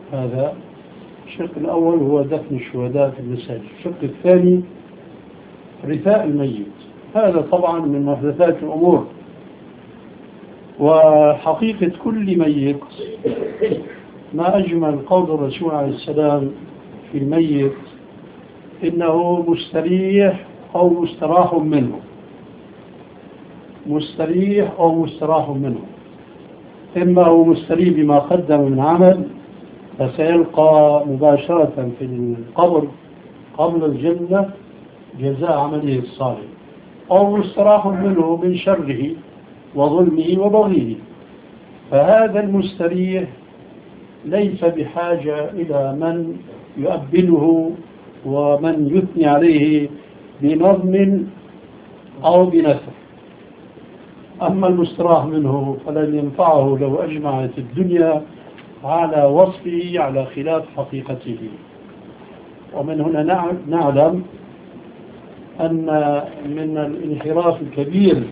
هذا الشق الأول هو دفن الشهداء في المساجد. الشق الثاني رثاء الميت، هذا طبعا من محدثات الأمور. وحقيقة كل ميت ما أجمل قول الرسول عليه السلام في الميت: إنه مستريح أو مستراح منه، مستريح أو مستراح منه. إما هو مستريح بما قدم من عمل فسيلقى مباشرة في القبر قبل الجنة جزاء عمله الصالح، أو مستراح منه من شره وظلمه وبغيه. فهذا المستريح ليس بحاجة إلى من يؤبله ومن يثني عليه بنظم أو بنثر. أما المستراح منه فلن ينفعه لو أجمعت الدنيا على وصفه على خلاف حقيقته. ومن هنا نعلم أن من الانحراف الكبير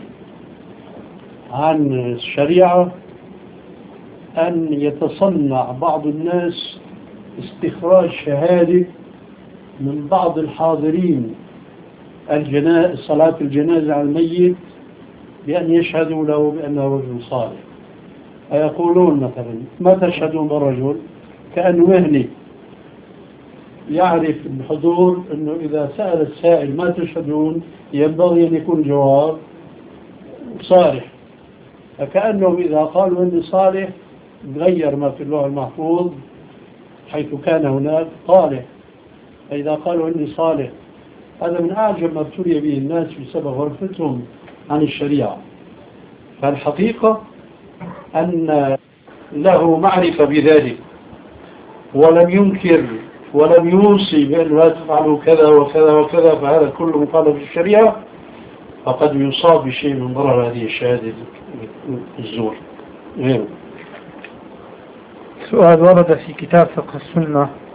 عن الشريعة أن يتصنع بعض الناس استخراج شهادة من بعض الحاضرين صلاة الجنازة على الميت بأن يشهدوا له بأنه رجل صالح. فيقولون مثلا: ما تشهدون بالرجل؟ كأنه مهني يعرف الحضور أنه إذا سأل السائل ما تشهدون ينبغي أن يكون جواب صالح. فكأنهم إذا قالوا أني صالح غير ما في اللوح المحفوظ حيث كان هناك طالح، فإذا قالوا أني صالح هذا من أعجب ما ابتلي به الناس بسبب غرفتهم عن الشريعة. فالحقيقة أن له معرفة بذلك ولم ينكر ولم يوصي بأن لا تفعلوا كذا وكذا وكذا، فهذا كله مخالف في الشريعة، فقد يصاب بشيء من ضرر هذه الشهادة الزور. غيره. سؤال ورد في كتاب فقه السنة